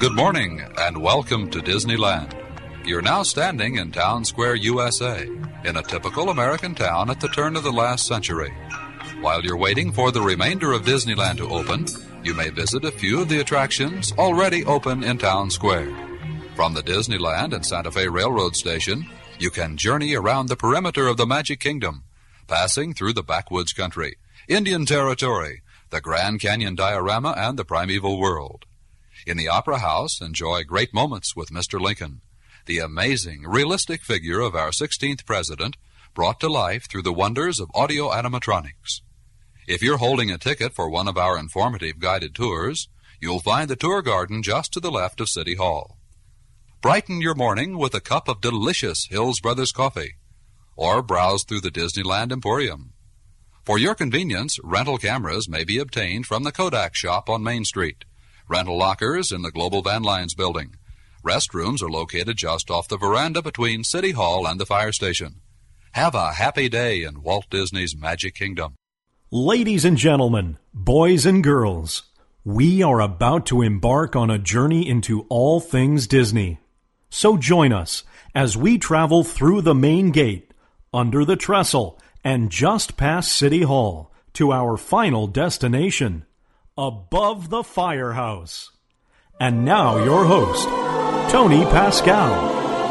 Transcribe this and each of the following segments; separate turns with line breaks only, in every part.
Good morning and welcome to Disneyland. You're now standing in Town Square, USA, in a typical American town at the turn of the last century. While you're waiting for the remainder of Disneyland to open, you may visit a few of the attractions already open in Town Square. From the Disneyland and Santa Fe Railroad Station, you can journey around the perimeter of the Magic Kingdom, passing through the backwoods country, Indian Territory, the Grand Canyon diorama, and the primeval world. In the Opera House, enjoy great moments with Mr. Lincoln, the amazing, realistic figure of our 16th president, brought to life through the wonders of audio animatronics. If you're holding a ticket for one of our informative guided tours, you'll find the tour garden just to the left of City Hall. Brighten your morning with a cup of delicious Hills Brothers coffee, or browse through the Disneyland Emporium. For your convenience, rental cameras may be obtained from the Kodak shop on Main Street, rental lockers in the Global Van Lines building. Restrooms are located just off the veranda between City Hall and the fire station. Have a happy day in Walt Disney's Magic Kingdom.
Ladies and gentlemen, boys and girls, we are about to embark on a journey into all things Disney. So join us as we travel through the main gate, under the trestle, and just past City Hall to our final destination, above the firehouse. And now your host, Tony Pascal.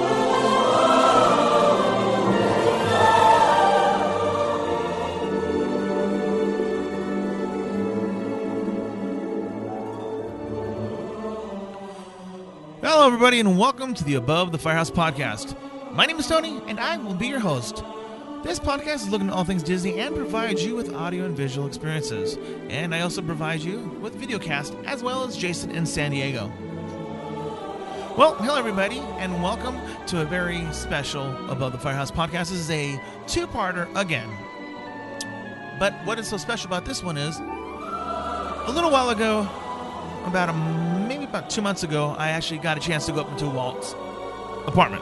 Hello, everybody, and welcome to the Above the Firehouse podcast. My name is Tony, and I will be your host. This podcast is looking at all things Disney and provides you with audio and visual experiences. And I also provide you with videocast, as well as Jason in San Diego. Well, hello, everybody, and welcome to a very special Above the Firehouse podcast. This is a two-parter again. But what is so special about this one is, a little while ago, maybe about 2 months ago, I actually got a chance to go up into Walt's apartment.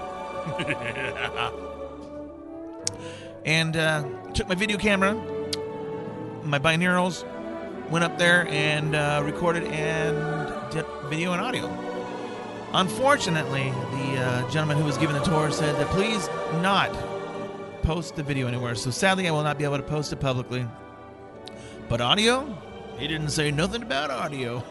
And took my video camera, my binaurals, went up there and recorded and did video and audio. Unfortunately, the gentleman who was giving the tour said that please not post the video anywhere. So sadly, I will not be able to post it publicly. But audio? He didn't say nothing about audio.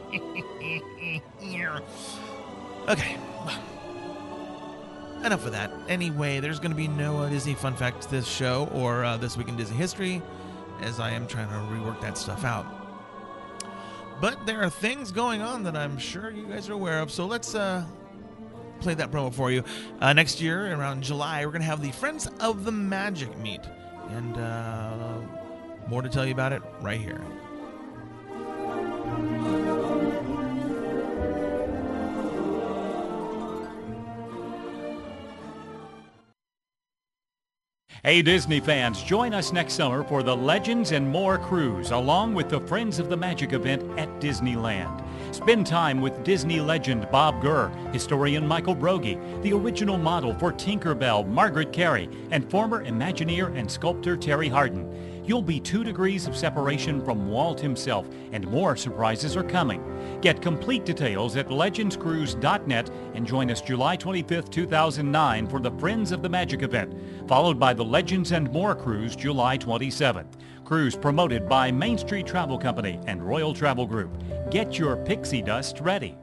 Okay. Enough of that. Anyway, there's going to be no Disney Fun Facts this show or This Week in Disney History, as I am trying to rework that stuff out. But there are things going on that I'm sure you guys are aware of, so let's play that promo for you. Next year, around July, we're going to have the Friends of the Magic meet, and more to tell you about it right here.
Hey Disney fans, join us next summer for the Legends and More cruise along with the Friends of the Magic event at Disneyland. Spend time with Disney legend Bob Gurr, historian Michael Broggie, the original model for Tinkerbell, Margaret Carey, and former Imagineer and sculptor Terry Hardin. You'll be 2 degrees of separation from Walt himself, and more surprises are coming. Get complete details at legendscruise.net and join us July 25th, 2009 for the Friends of the Magic event, followed by the Legends and More cruise July 27th. Cruise promoted by Main Street Travel Company and Royal Travel Group. Get your pixie dust ready.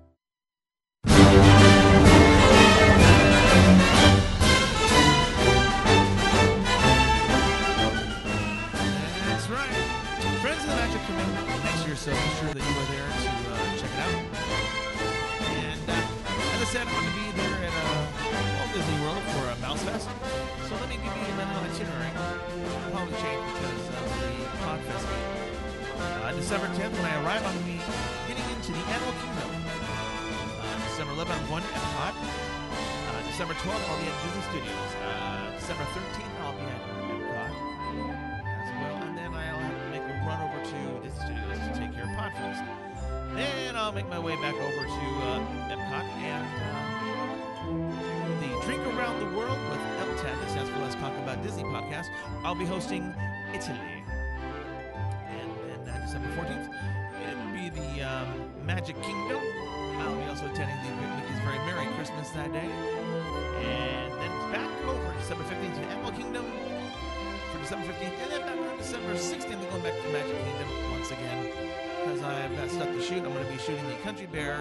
So be sure that you are there to check it out. And as I said, I'm going to be there at Walt Disney World for a Mouse Fest. So let me give you my little itinerary. I'll probably change because of the PodFest meeting. December 10th, when I arrive, I'm going to be getting into the Animal Kingdom. December 11th, I'm going to Epcot. December 12th, I'll be at Disney Studios. December 13th, I'll be at Epcot as well. And then I'll have to make a run over to Disney Studios to take care of PodFest. Then I'll make my way back over to Epcot and the Drink Around the World with LTAD, that stands for Let's Talk About Disney podcast. I'll be hosting Italy. And then December 14th, it'll be the Magic Kingdom. also attending the Mickey's Very Merry Christmas that day. And then it's back over December 15th to Animal Kingdom for December 15th. And then back on December 16th, we're going back to Magic Kingdom once again. Because I've got stuff to shoot. I'm going to be shooting the Country Bear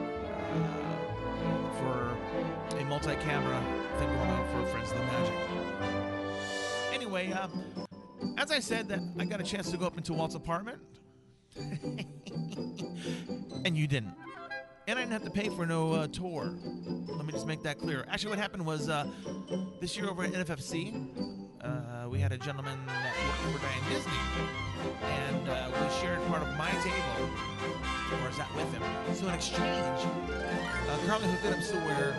for a multi-camera thing going on for Friends of the Magic. Anyway, as I said, that I got a chance to go up into Walt's apartment. And you didn't. And I didn't have to pay for no tour. Let me just make that clear. Actually, what happened was this year over at NFFC, we had a gentleman that worked for Diane Disney, and we shared part of my table, or is that with him? So in exchange, Carly hooked it up so where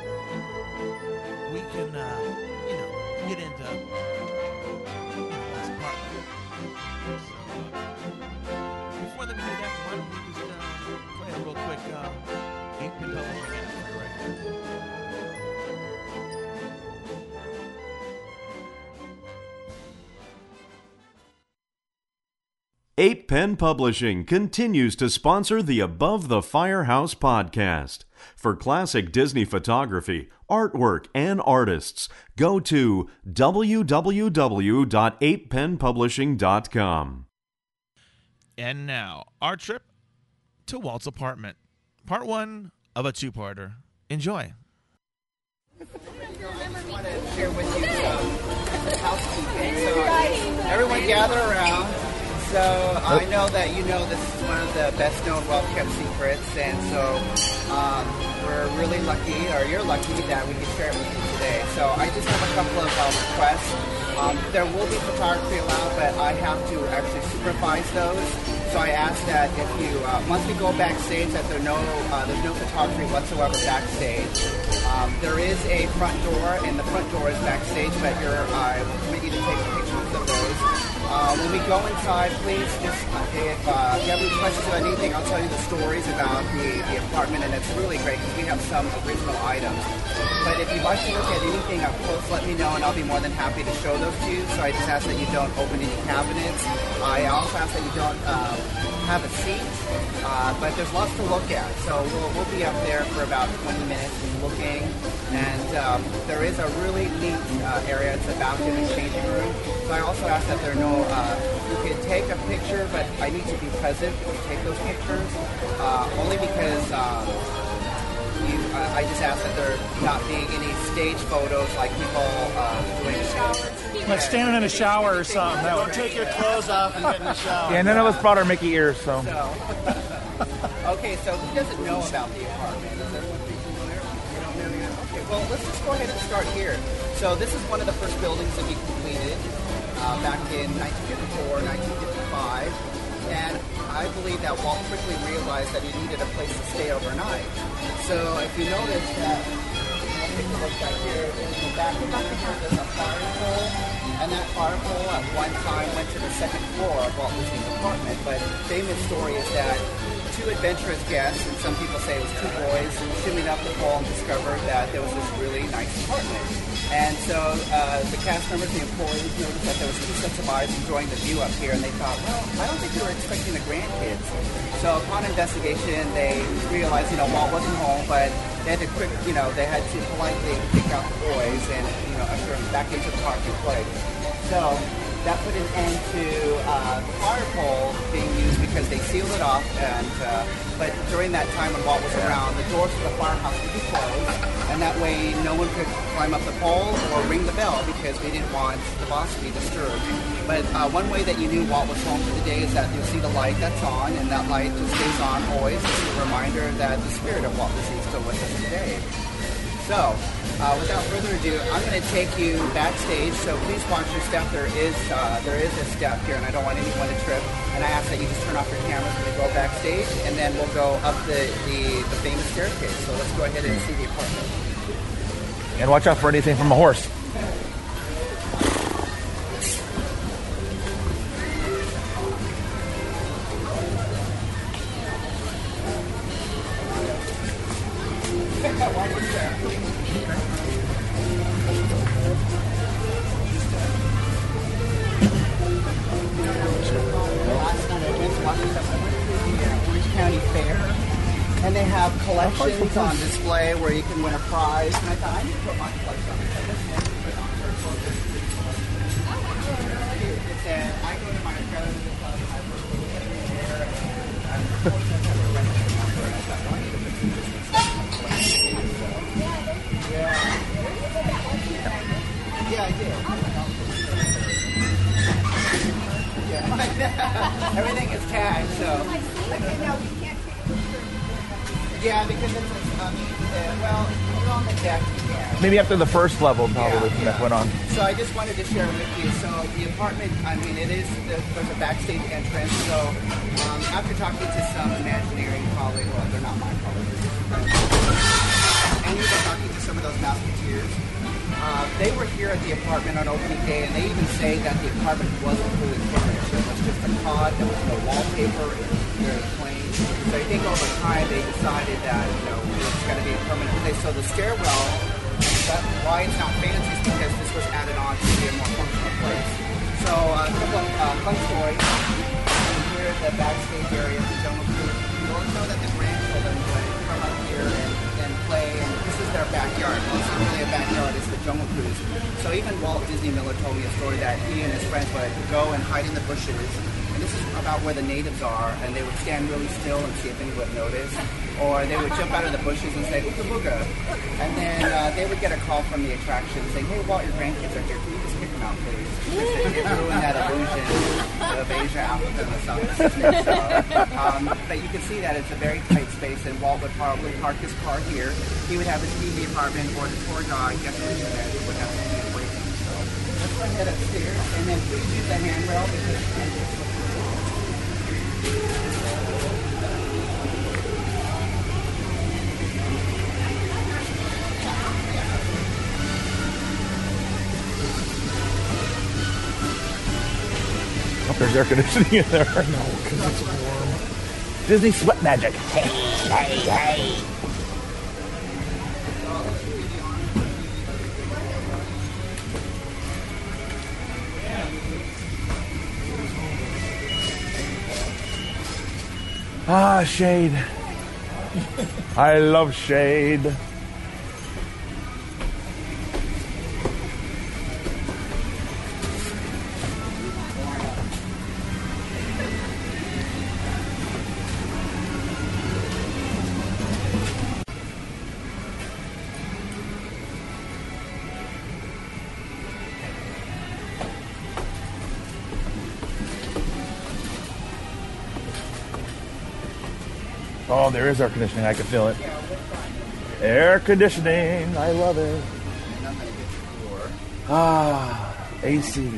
we can, get into this apartment. So, before we do that, why don't we just play a real quick 8-pin publishing ad for you right here.
8-Pen Publishing continues to sponsor the Above the Firehouse podcast. For classic Disney photography, artwork, and artists, go to www.8penpublishing.com.
And now, our trip to Walt's apartment. Part 1 of a two-parter. Enjoy.
I want to share with you some housekeeping. So everyone gather around. So I know that you know this is one of the best known well-kept secrets, and so we're really lucky, or you're lucky, that we can share it with you today. So I just have a couple of requests. There will be photography allowed, but I have to actually supervise those. So I ask that if you, once we go backstage, that there's no photography whatsoever backstage. There is a front door, and the front door is backstage, but I will permit you to take pictures of those. When we go inside, please just, if you have any questions about anything, I'll tell you the stories about the apartment, and it's really great because we have some original items. But if you'd like to look at anything up close, let me know, and I'll be more than happy to show those to you. So I just ask that you don't open any cabinets. I also ask that you don't have a seat, but there's lots to look at. So we'll be up there for about 20 minutes looking, and there is a really neat area. It's a bathroom and changing room. So I also ask that there are no, you can take a picture, but I need to be present when you take those pictures, only because I just ask that there not be any stage photos like people doing showers.
Like standing in a shower or something.
Don't take your clothes off and get in the shower.
Yeah, none of us brought our Mickey ears, so.
Okay, so who doesn't know about the apartment? Is everyone familiar? You don't know yet? Okay, well, let's just go ahead and start here. So this is one of the first buildings to be completed back in 1954, 1955. And I believe that Walt quickly realized that he needed a place to stay overnight. So if you notice that, I'll take a look back here, in the back of the house there's a fire pole, and that fire pole at one time went to the second floor of Walt Disney's apartment. But the famous story is that two adventurous guests, and some people say it was two boys, shimmied up the pole and discovered that there was this really nice apartment. And so the cast members, the employees, noticed that there was two sets of eyes enjoying the view up here, and they thought, well, I don't think they were expecting the grandkids. So upon investigation, they realized, Walt wasn't home, but they had to they had to politely kick out the boys and, usher them back into the parking place. So that put an end to the fire pole being used because they sealed it off. But during that time when Walt was around, the doors to the firehouse would be closed, and that way no one could climb up the pole or ring the bell because we didn't want the boss to be disturbed. But one way that you knew Walt was home for the day is that you'll see the light that's on, and that light just stays on always. It's a reminder that the spirit of Walt Disney is still with us today. So, without further ado, I'm going to take you backstage, so please watch your step. There is a step here, and I don't want anyone to trip. And I ask that you just turn off your cameras when we go backstage, and then we'll go up the famous staircase. So let's go ahead and see the apartment.
And watch out for anything from a horse.
Last night I went to watch the Orange County Fair, And they have collections on display where you can win a prize. And I thought, I need to put my collection on this. I just wanted to put it on for it said, I go to my accredited club and I work with there. And of course, I have a record number. And I thought, well, I need to put some Disney stuff in my collection. So, yeah, I did. Yeah. Everything is tagged, so.
Okay, now we can't take a picture.
Yeah, because it's, well, you're on the deck, yeah.
Maybe after the first level, probably, when that went on.
So I just wanted to share with you. So the apartment, I mean, there's a backstage entrance. So after talking to some Imagineering colleagues, well, they're not my colleagues, and even talking to some of those Mouseketeers, they were here at the apartment on opening day, and they even say that the apartment wasn't fully furnished. It was just a pod. There was no wallpaper. It was very plain. So I think over time they decided that, it's going to be a permanent place. So the stairwell, that's why it's not fancy, is because this was added on to be a more functional place. So a couple of fun stories. Here at the backstage area of the Jungle Cruise, you'll know that the grandchildren would come up here and play, and this is their backyard. Well, it's not really a backyard, it's the Jungle Cruise. So even Walt Disney Miller told me a story that he and his friends would go and hide in the bushes. And this is about where the natives are, and they would stand really still and see if anyone would notice. Or they would jump out of the bushes and say, ooga booga. And then they would get a call from the attraction saying, hey, Walt, your grandkids are here. Can you just kick them out, please? Because it ruined that illusion of Asia, Africa, and the South Pacific. So, but you can see that it's a very tight space, and Walt would probably park his car here. He would have his TV apartment, or the tour guide, decoration manager would have to be waiting. So let's go ahead upstairs, and then please use the handrail because you can't just look.
Oh, there's air conditioning in there. No, because it's warm. Disney sweat magic. Hey, hey, hey. Ah, shade. I love shade. Oh, there is air conditioning. I can feel it. Air conditioning. I love it. Ah, AC.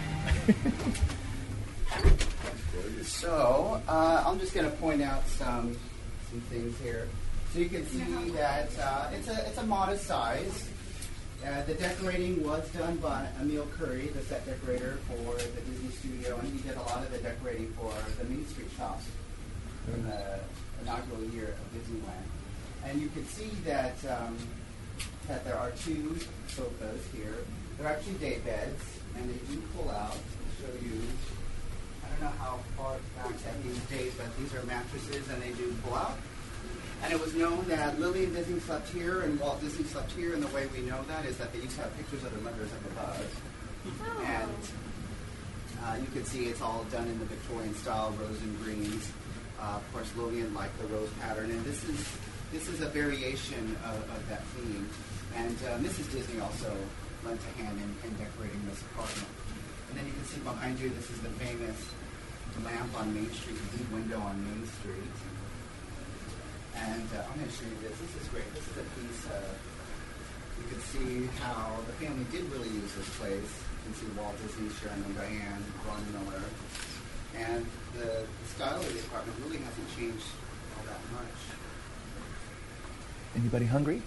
So, I'm just going to point out some things here. So you can see that it's a modest size. The decorating was done by Emil Curry, the set decorator for the Disney Studio, and he did a lot of the decorating for the Main Street shops in the inaugural year of Disneyland. And you can see that that there are two sofas here. They're actually day beds, and they do pull out. I'll show you. I don't know how far back that these days, but these are mattresses, and they do pull out. And it was known that Lillian Disney slept here and Walt Disney slept here, and the way we know that is that they used to have pictures of their mothers up above. And you can see it's all done in the Victorian style, rose and greens. Of course, Lillian liked the rose pattern, and this is a variation of that theme. And Mrs. Disney also lent a hand in decorating this apartment. And then you can see behind you, this is the famous lamp on Main Street, the deep window on Main Street. And I'm going to show you this. This is great. This is a piece you can see how the family did really use this place. You can see Walt Disney, Sharon and Diane, Ron Miller. And the style of the apartment really hasn't changed all that much.
Anybody hungry?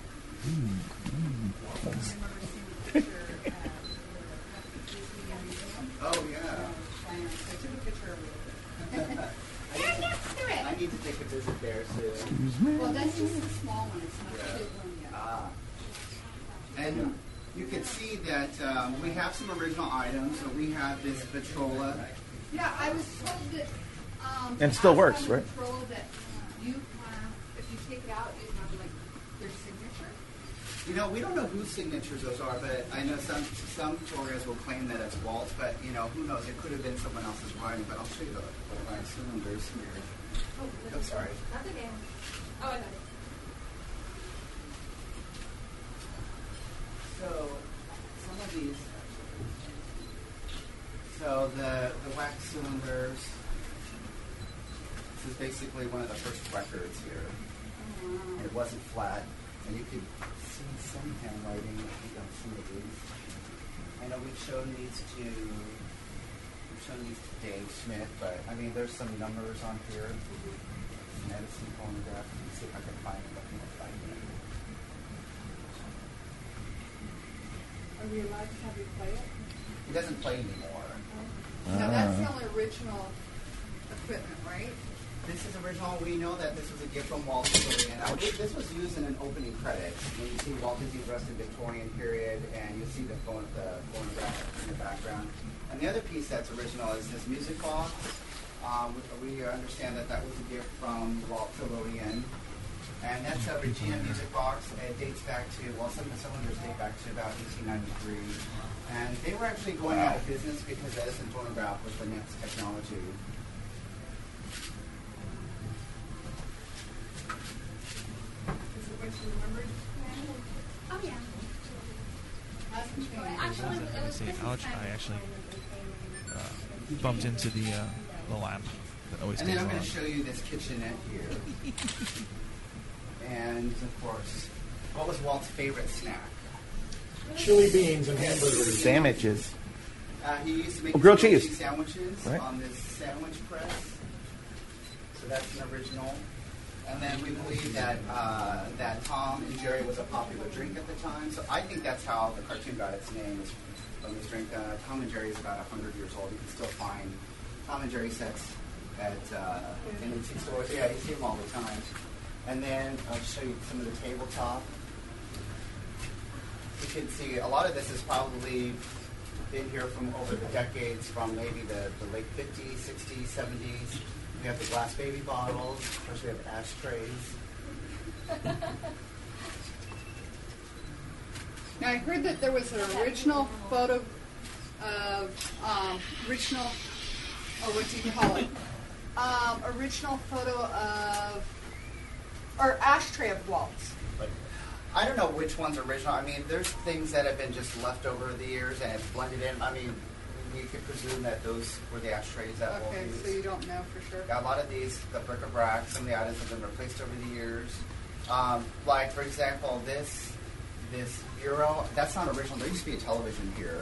Oh, yeah. I need to take a visit there soon.
Excuse me.
Well, that's just a small one. It's not a big one yet.
And you can see that we have some original items. So we have this Victrola.
Yeah, I was told that.
And it still works, right?
That you, if you take
You know, we don't know whose signatures those are, but I know some tourists will claim that it's Walt's, but, you know, who knows? It could have been someone else's writing, but I'll show you the black cylinders here. Oh, sorry.
That's okay. Oh, I got it.
So, some of these, so the wax cylinders, this is basically one of the first records here. And it wasn't flat, and you could see some handwriting, I think on some of these. I know we've shown these to Dave Smith, but I mean, there's some numbers on here. Medicine phonograph. Let me see if I can find it.
Are we allowed to have you play it?
He doesn't play anymore.
Now that's the only original equipment, right?
This is original. We know that this was a gift from Walt Disney, and I believe this was used in an opening credit. And you see Walt Disney dressed in Victorian period, and you see the phonograph in the background. And the other piece that's original is this music box. We understand that that was a gift from Walt to Lillian. And that's a Regina music box. It dates back to, well, some of the cylinders date back to about 1893. And they were actually going out of business because Edison phonograph was the next technology.
Is it what you remembered? Oh, yeah.
Actually, it was I actually bumped into the lamp that always
And
goes
then I'm
on.
going to show you this kitchenette here. And, of course, what was Walt's favorite snack?
Chili beans and hamburgers.
Sandwiches.
He used to make
grilled cheese
sandwiches
right.
on this sandwich press. So that's an original. And then we believe that that Tom and Jerry was a popular drink at the time. So I think that's how the cartoon got its name, is from this drink. Tom and Jerry is about 100 years old. You can still find Tom and Jerry sets at in antique stores. Yeah, you see them all the time. And then I'll show you some of the tabletop. You can see a lot of this has probably been here from over the decades, from maybe the late 50s, 60s, 70s. We have the glass baby bottles. Of course, we have ashtrays.
Now, I heard that there was an original photo of, what do you call it? Original photo of, or ashtray of Walt's.
I don't know which one's original. I mean, there's things that have been just left over the years and it's blended in. I mean, we could presume that those were the ashtrays that
Okay,
we'll use.
so you don't know for sure.
Yeah, a lot of these, the bric-a-brac, some of the items have been replaced over the years. Like, for example, this bureau, that's not original. There used to be a television here.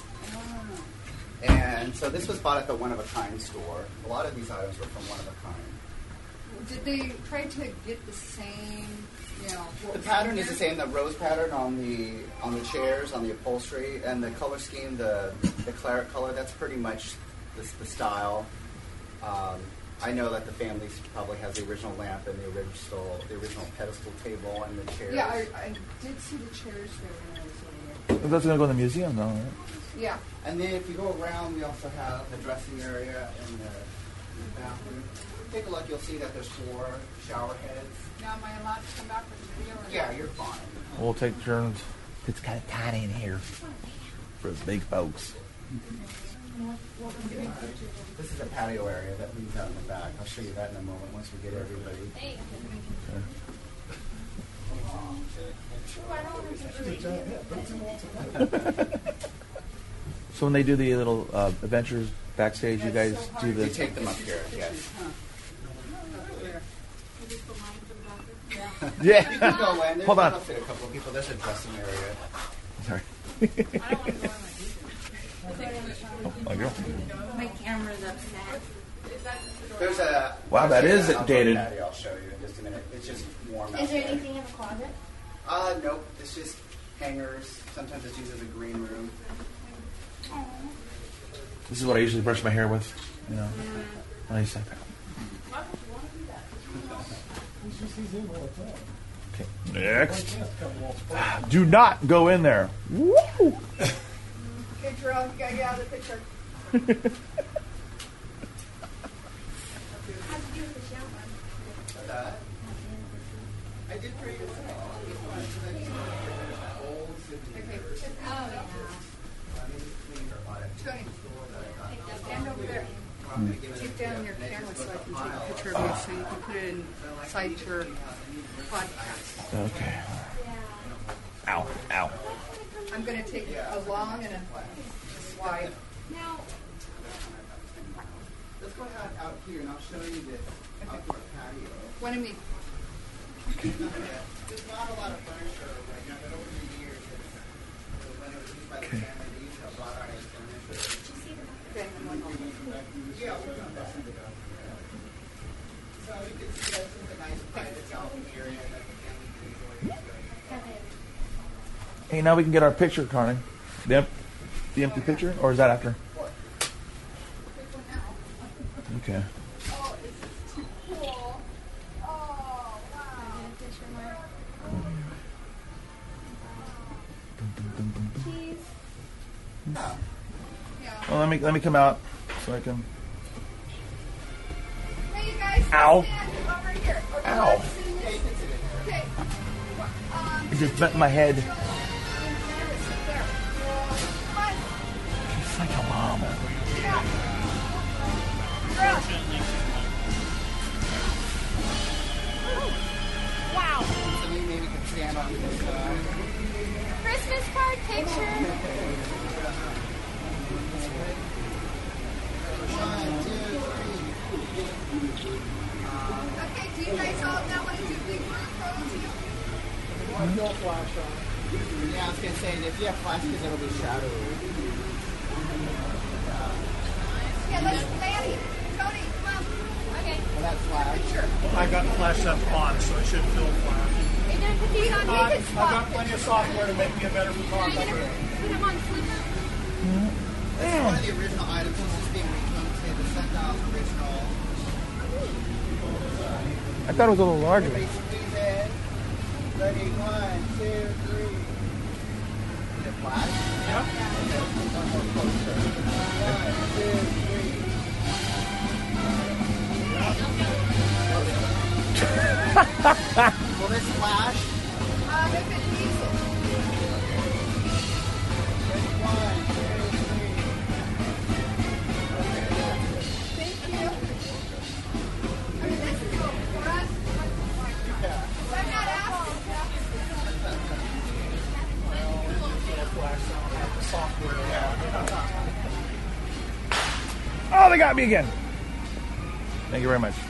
And so this was bought at the one-of-a-kind store. A lot of these items were from one-of-a-kind.
Did they try to get the same, what
The
was
pattern
in
is the
there?
same. The rose pattern on the chairs, on the upholstery, and the color scheme, the claret color. That's pretty much the style. I know that the family probably has the original lamp and the original pedestal table and the chairs.
Yeah, I did see the chairs there when I was over there.
That's going to go in the museum, though, right?
Yeah.
And then if you go around, we also have the dressing area and the bathroom. Take a look. You'll see that there's 4 shower heads.
Now, am I allowed to come back with the video? Or
Yeah, you're fine.
We'll take turns. It's kind of tiny in here for the big folks.
This is a patio area that leads out in the back. I'll show you that in a moment once we get everybody.
So when they do the little adventures backstage, you guys do
We
the...
take them up here, yes.
Yeah.
You can go in. There's
Hold on.
that'll fit a couple of people. There's a dressing area.
Sorry.
My camera's upset.
There's a...
Wow, that is
outdoor
dated.
patio I'll show you in just a minute. It's just warm out
Is there
there.
anything in the closet?
Nope. It's just hangers. Sometimes it's used as a green room.
This is what I usually brush my hair with. You know, when I sat down. Okay, next. Do not go in there. Woo!
Okay, Jerome, you gotta get out of the picture.
How'd you do with the shower?
I did pretty well.
Tony, stand over there. Take down your camera so I can take a picture of you so you can put it inside your podcast.
Okay. Ow, ow.
I'm going to take a long and a wide.
Now, let's go out here and I'll show you this outdoor patio.
One of me.
There's not a lot of furniture right now, but over the years, when it was used by the family, they used to have a lot of furniture. Yeah, we're going to bust it up. So you can see that's a nice private balcony area that the family can enjoy.
Hey, now we can get our picture, Carmen. The empty picture, or is that after? Okay.
Oh, this is too cool. Oh, wow.
Cheese.
Well, let me come out so I can.
Hey, you guys.
Ow.
Stand over here.
Ow.
Okay.
It just bent my head.
There. Come on.
It's like a mom.
Yeah. Girl.
Wow.
So you maybe can stand on this
Christmas card picture.
Okay, do you guys all now want to do big group photos here?
No flash on. Yeah, I was going to say, if you have flash, because it'll be shadowy.
Yeah, let's Manny. Tony, come on.
Okay.
Well, that's flash.
Sure.
I got flash up on, so it should film flash.
Are you going to put these on? You can
I've
swap.
got plenty of software to make me a better
Are you
photographer.
going to put them on flipper?
This is one of the original items. This is being recounted, the Sentinel original.
I thought it was a little larger.
Ready, 1, 2, 3. Is it flash?
Yep.
One more closer. 1, 2, 3. Will this flash?
If it needs it.
1, 2, 3.
Thank you. I mean, this is for us. I'm not asking.
Oh, they got me again. Thank you very much.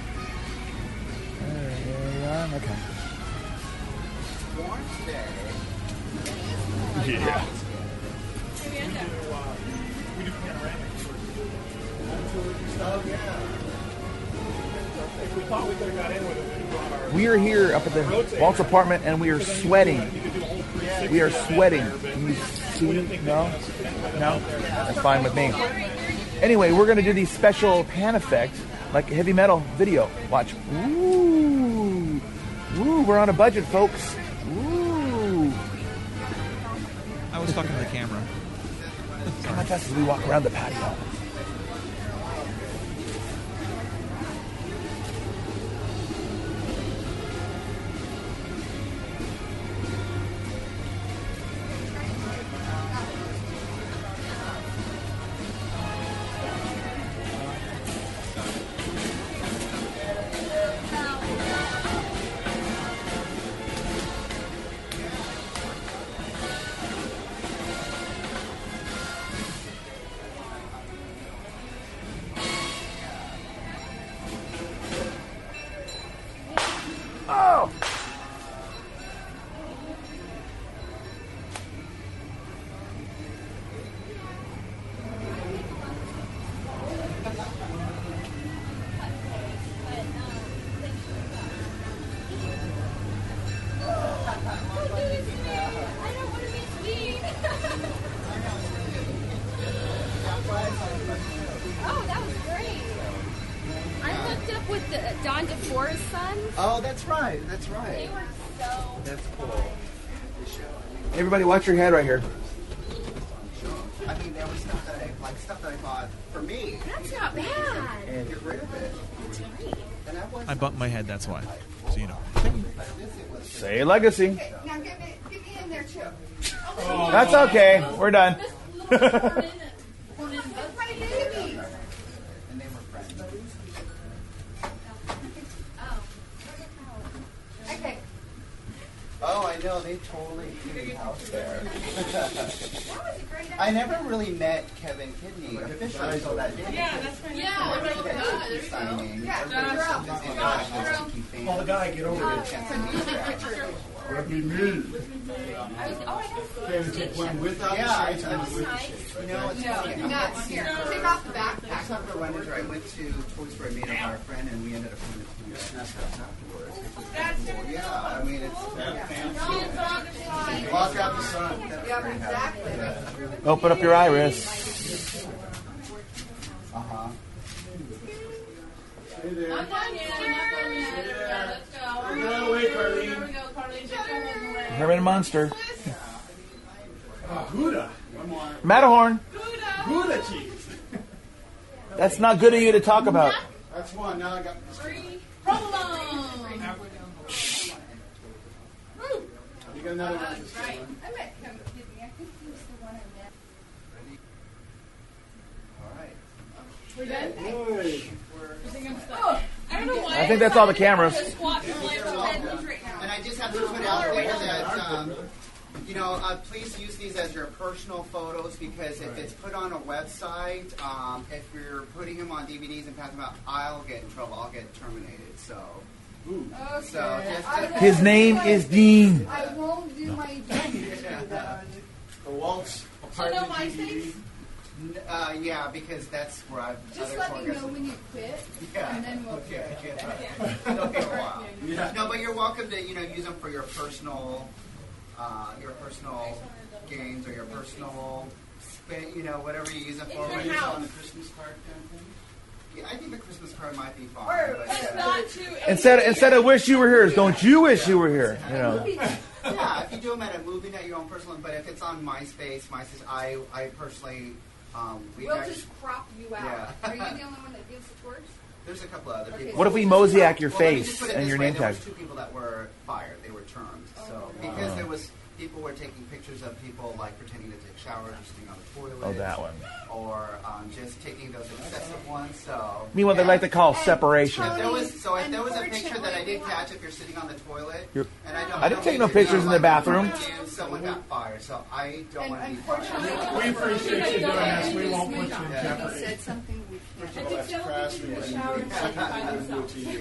There you are. Okay. Yeah.
We thought we could have got in with it. We brought our
We are here up at the Walt's apartment, and we are sweating. We are sweating. Can you see? No? No? That's fine with me. Anyway, we're going to do these special pan effects, like a heavy metal video. Watch. Ooh. Ooh, we're on a budget, folks. Ooh.
I was talking to the camera.
Come on, fast as we walk around the patio. Oh!
Oh, that was great. I hooked up with the Don DeForest sons.
Oh, that's right. That's
They
right.
were so.
That's cool.
Everybody watch your head right here.
I mean, there was stuff that I bought for me.
That's not bad.
And get rid of it.
That's great.
And I was
I bumped my head, that's why. So you know.
Say legacy.
Okay, now get me in there too.
That's okay. We're done.
Oh, I know. They totally cleaned the house there. I never really met Kevin Kidney officially until that day.
Yeah, that's right. Yeah,
Signing.
Oh, the guy, get over there. That'd be me. Can you take one without the shades and one with the shades?
You know, it's funny.
Here, take off the backpack.
I went to Toys for a Made of our friend, and we ended up doing a snack house afterwards. Yeah, I mean, it's walk out the sun.
Yeah, exactly.
Open up your iris.
Uh-huh.
Stay there.
I'm done yet. Let's go.
Get away, Carlene.
Here we go, Carlene. Take your hand.
Herman Monster.
Huda. One more.
Matterhorn.
Huda cheese.
That's not good of you to talk about.
That's one. Now I got
Provolone.
You got another one.
I met Kevin Kidney. I think he was the one I met.
All right.
We're done?
Hey.
I don't know why.
I think that's all the cameras.
Just watching like right now.
And I just have to put out there that, you know, please use these as your personal photos, because if it's put on a website, if you're putting them on DVDs and passing them out, I'll get in trouble. I'll get terminated. So, so just
His name is Dean.
I won't do my duty.
The Waltz.
So no MySpace?
yeah, because that's where I've.
Just let me know when you quit,
Yeah.
and then we'll do it.
It'll be a while.
Yeah.
No, but you're welcome to use them for your personal games or your personal whatever you use them for. When you're on the Christmas card kind of thing. Yeah, I think the Christmas card might be fine. But,
It's not too.
Instead of wish you were here, don't you wish you were here? You know.
yeah, if you do them at a movie night, your own personal. But if it's on MySpace, I personally.
We'll just crop you out.
Yeah.
Are you the only one that gives the tours?
There's a couple other people.
What if we mosaic your
Well, let me just
face
put it
and
this
your
way,
name
there
tag?
was 2 people that were fired. They were termed. So because there was people were taking pictures of people like pretending to take showers or sitting on the toilet.
Oh, that one.
Or just taking those excessive ones. So
Meanwhile, they like to call separation.
if there was a picture that I did catch if you're sitting on the toilet, and
I didn't take no pictures in the bathroom.
Someone got fired, so I don't want to be fired.
We appreciate you doing this. We won't put you in
He
jeopardy.
said something we can't.
That's crass. We wouldn't do it to you.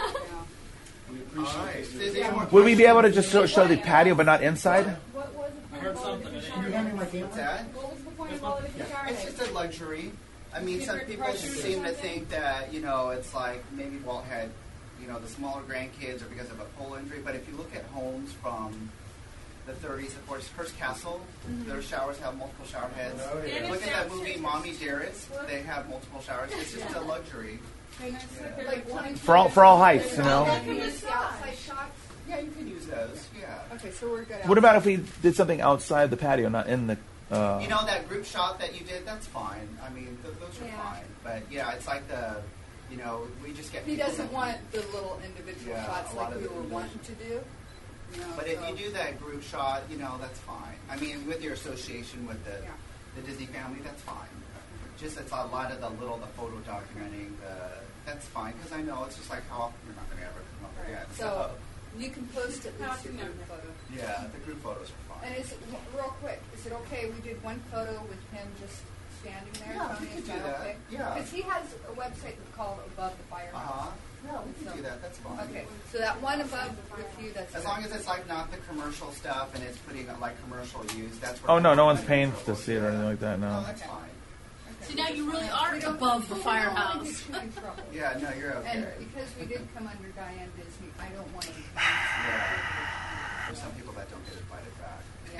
We
All
appreciate
right.
it.
Is there any more
Would we be able to just show the patio but not inside?
What was the point of all the different
Can you hand me my
What's
camera?
that?
What was the point of all the different shower
It's
heads?
just a luxury. I mean, some people just seem to think that, it's like maybe Walt had, the smaller grandkids or because of a pole injury. But if you look at homes from the 30s, of course, Hearst Castle, their showers have multiple shower heads. Look at that movie, Mommy Dearest. They have multiple showers. It's just a luxury.
Like one
For all heights, you know.
Can you use the outside shots?
Yeah, you can use those. Yeah.
Okay, so we're good.
What about if we did something outside the patio, not in the?
That group shot that you did, that's fine. I mean, those are fine. But yeah, it's like we just get.
He
people
doesn't
that-
want the little individual
Yeah,
shots
a lot
like
of
we
it
were
we
wanting to do.
But if you do that group shot, that's fine. I mean, with your association with the Disney family, that's fine. Just it's a lot of the photo documenting, that's fine, because I know it's just like how often you're not going to ever come up again.
So you can post at least a group photo.
Yeah, the group photos are fine.
And real quick, is it okay we did one photo with him just standing there?
Yeah,
Tony,
we can
is
do
that
that.
okay?
Yeah.
Because he has a website called Above the Firehouse.
Yeah, we can do that. That's fine.
Okay, so that one above with you, that's
As long as it's like not the commercial stuff and it's putting like commercial use, that's where.
Oh no, no one's paying to see it or anything like that.
No,
No.
that's fine.
So now you really are above the firehouse.
Yeah, no, you're okay.
And because we did come under Diane Disney, I don't want to.
Yeah. There's some people that don't get invited back.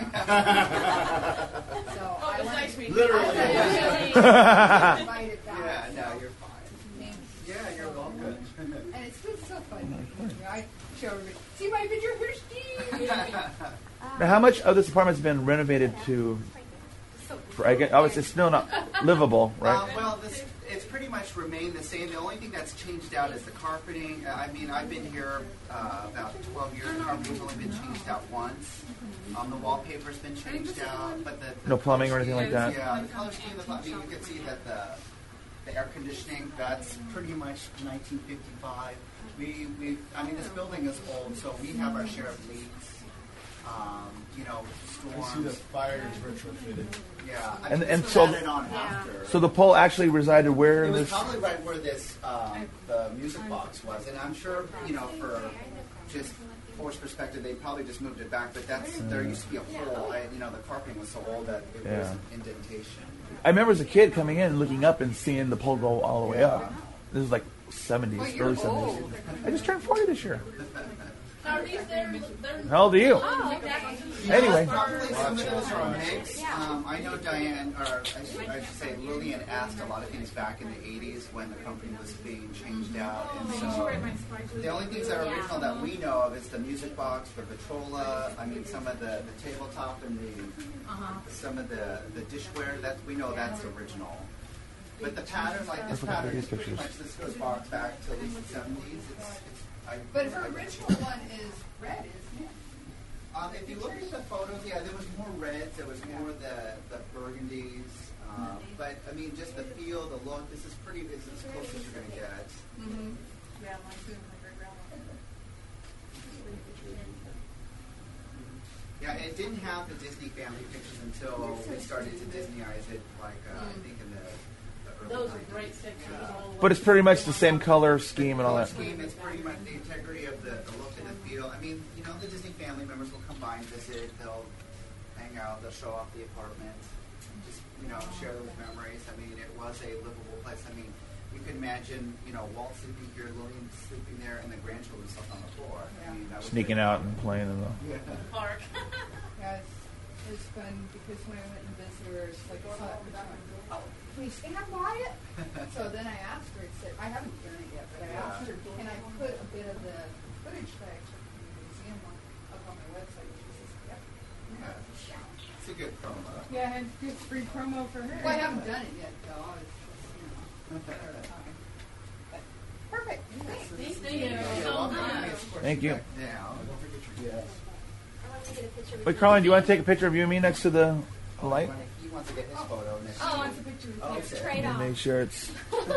So
Oh,
I
it's
want
nice meeting you.
Literally.
invited back.
Yeah, no, you're fine. Yeah, you're welcome.
And it's been so fun. I show everybody. See my picture? Here's Steve.
Now, how much of this apartment's been renovated to? I guess obviously it's still not livable, right?
Well, it's pretty much remain the same. The only thing that's changed out is the carpeting. I mean, I've been here about 12 years. The carpeting's only been changed out once. The wallpaper's been changed out, but the
No plumbing or anything like that?
Yeah, the color scheme, I mean, you can see that the air conditioning, that's pretty much 1955. I mean, this building is old, so we have our share of leaks. You know, storms.
I see the fire is retrofitted.
Yeah, I
And
just
so,
added on after.
so the pole actually resided where
It
in
was
this?
probably right where this the music box was, and I'm sure, you know, for just force perspective, they probably just moved it back. But there used to be a hole. You know, the carpeting was so old that it was an indentation.
I remember as a kid coming in and looking up and seeing the pole go all the way up. This is like 70s, early 70s. I just turned 40 this year.
Are these
How old are you?
Oh, okay.
Anyway.
Probably some of those are a mix. I know Diane, or I should say Lillian, asked a lot of things back in the 80s when the company was being changed out. And so the only things that are original that we know of is the music box, the Victrola, I mean some of the tabletop and some of the dishware, that we know that's original. But the pattern, like this pattern, is pretty much, this goes back to at least the 70s.
But her original one is red, isn't it?
If you look at the photos, yeah, there was more reds, there was more the burgundies. But I mean, just the feel, the look. This is as close as you're going to get.
Mm-hmm. Yeah, mine too. My great grandma.
Yeah, it didn't have the Disney family pictures until we started to Disneyize it, like I think in the early 90s.
Those are great pictures.
But it's pretty much the same color scheme and all that.
Scheme, it's pretty much the integrity of the look and the feel. I mean, you know, the Disney family members will come by and visit. They'll hang out. They'll show off the apartment. Just, you know, share those memories. I mean, it was a livable place. I mean, you can imagine, you know, Walt sleeping here, Lillian sleeping there, and the grandchildren slept on the floor.
Yeah.
I mean, that was
Sneaking out and playing in the...
Park.
Yeah, it was fun because when I went and visited her, it's like, oh, can we stand by it? So then I asked her, I said, I haven't done it yet, but I asked her, can I put a bit of the footage that I took from the museum up on my website? She says, yep.
It's a good promo.
Yeah, and good free promo for her. Well, I haven't done it yet, though. I was just, perfect.
Thank you.
Thank you.
Now, don't forget your yes.
Wait, Carlin, do you want to take a picture of you and me next to the light?
He wants to get his photo next.
Oh, wants a picture with you.
Okay.
Trade off.
Make sure it's...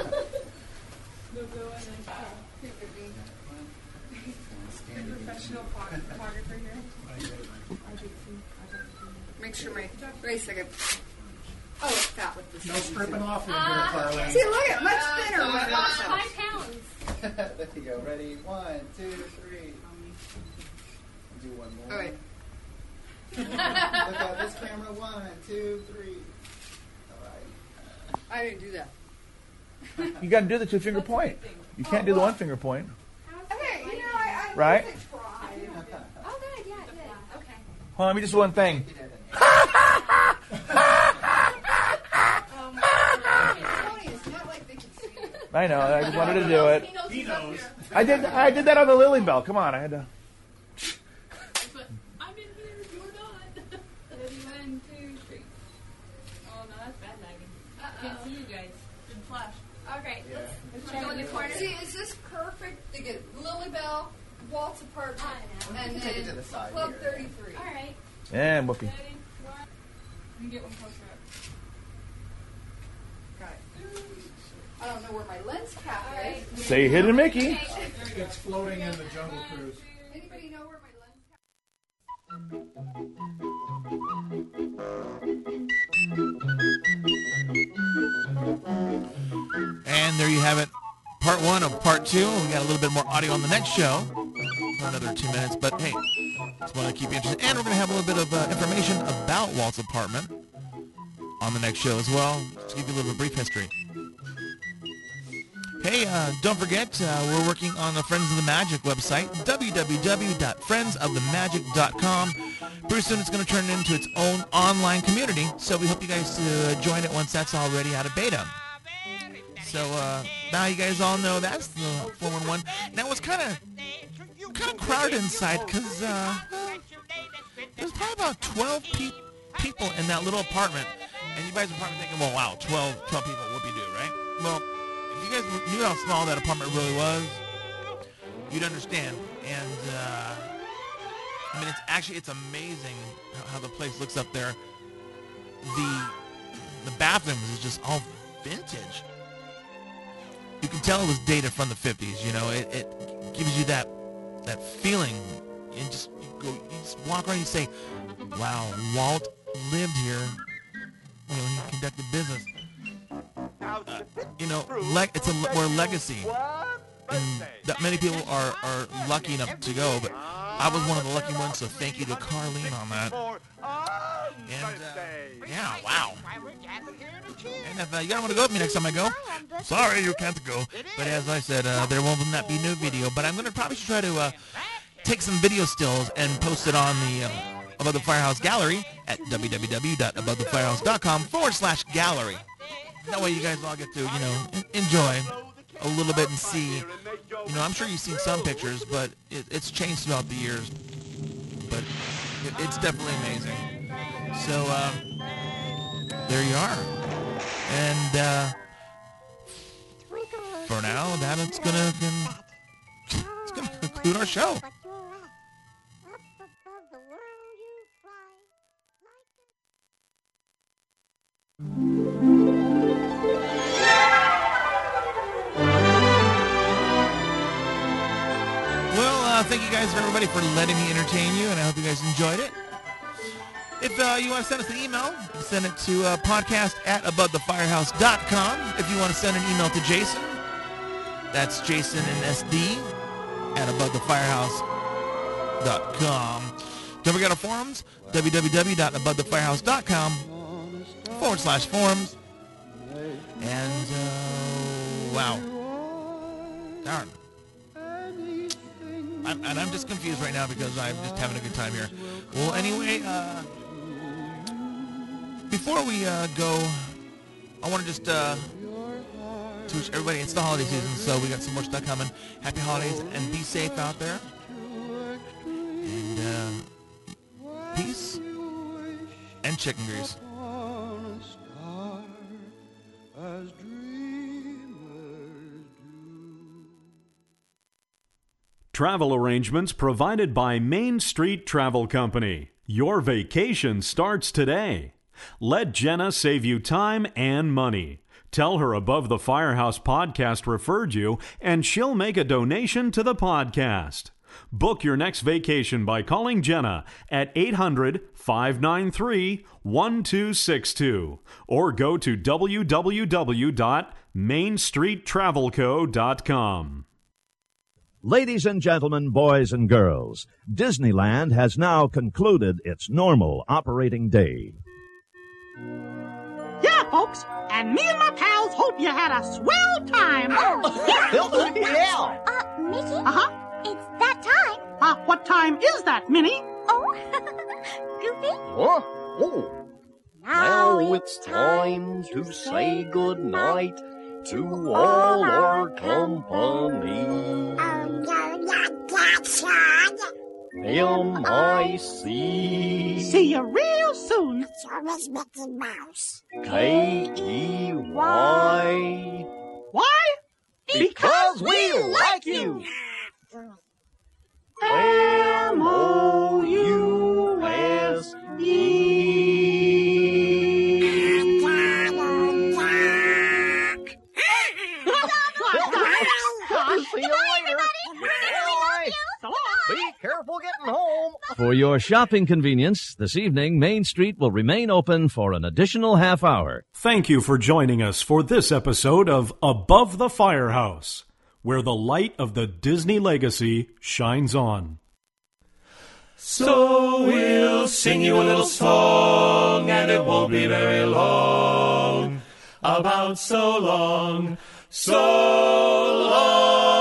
Professional photographer here. Make sure my... Wait a second. Oh, it's fat with this.
No stripping off in here, Carlin.
See, look at much thinner.
5 pounds.
There you go. Ready? 1, 2, 3. Do one more.
All right.
Look at this camera. 1, 2, 3. All right.
I didn't do that.
You got to do the two-finger point. You can't do the one-finger point.
Okay, you know, I
Right?
tried.
Oh, good. Yeah, good. Okay.
Hold on, let me just do one thing.
Tony, it's not like they can see you.
I know, I just wanted to do it.
He knows.
I did that on the Lily Bell. Come on, I had to...
I'm in here. You're not. Ready? 1, 2, 3. Oh, no, that's bad lagging. Can't see you guys. Didn't flash. Okay. Let's go in the corner.
See, is this perfect to get Lily Bell, Walt's apartment, and
Take it to
then
the side
Club
here.
33?
All right.
And whoopee.
Ready? 1. You can get one closer up.
Got it. I don't know where my lens cap is.
Say Hidden Mickey.
It's floating in the Jungle Cruise.
Anybody know where my lens cap is?
And there you have it. Part 1 of part 2. We got a little bit more audio on the next show for another 2 minutes. But hey, just want to keep you interested. And we're going to have a little bit of information about Walt's apartment on the next show as well. Just give you a little brief history. Hey, don't forget, we're working on the Friends of the Magic website, www.friendsofthemagic.com. Pretty soon it's going to turn into its own online community, so we hope you guys join it once that's already out of beta. So now you guys all know that's the 411. Now it's kind of crowded inside because there's probably about 12 people in that little apartment. And you guys are probably thinking, well, wow, 12 people, whoopie-doo, right? Well, you guys knew how small that apartment really was, you'd understand. And I mean, it's amazing how the place looks up there. The bathrooms is just all vintage. You can tell it was dated from the 50s. You know, it gives you that feeling. And you just walk around and you say, "Wow, Walt lived here. You know, he conducted business." You know, we're a legacy, and that many people are lucky enough to go. But I was one of the lucky ones. So thank you to Carlene on that. And yeah, wow. And if you don't want to go with me next time I go, sorry, you can't go. But as I said, there will not be no video. But I'm going to probably try to take some video stills and post it on the Above the Firehouse Gallery at www.abovethefirehouse.com/gallery. That way you guys all get to, you know, enjoy a little bit and see. You know, I'm sure you've seen some pictures, but it's changed throughout the years. But it's definitely amazing. So, there you are. And for now, that's gonna conclude our show. Well, thank you guys, everybody, for letting me entertain you, and I hope you guys enjoyed it. If you want to send us an email, you can send it to podcast@abovethefirehouse.com. If you want to send an email to Jason, that's Jason and SD at abovethefirehouse.com. Don't forget our forums, www.abovethefirehouse.com/forums. And, wow. Darn. I'm just confused right now because I'm just having a good time here. Well, anyway, before we go, I want to just to wish everybody, it's the holiday season, so we got some more stuff coming. Happy holidays, and be safe out there. And peace and chicken grease.
Travel arrangements provided by Main Street Travel Company. Your vacation starts today. Let Jenna save you time and money. Tell her Above the Firehouse podcast referred you, and she'll make a donation to the podcast. Book your next vacation by calling Jenna at 800-593-1262 or go to www.mainstreettravelco.com.
Ladies and gentlemen, boys and girls, Disneyland has now concluded its normal operating day.
Yeah, folks, and me and my pals hope you had a swell time.
Yeah.
Mickey?
Uh-huh. It's that time.
What time is that, Minnie?
Oh, Goofy?
Huh? Oh. Now it's time to say goodnight to all our company. M-I-C.
See you real soon.
It's always Mickey Mouse.
K-E-Y.
Why?
Because we like you. M-O-U-S-E. See you later. Bye. Be careful getting home.
For your shopping convenience, this evening, Main Street will remain open for an additional half hour.
Thank you for joining us for this episode of Above the Firehouse, where the light of the Disney legacy shines on.
So we'll sing you a little song, and it won't be very long. About so long, so long.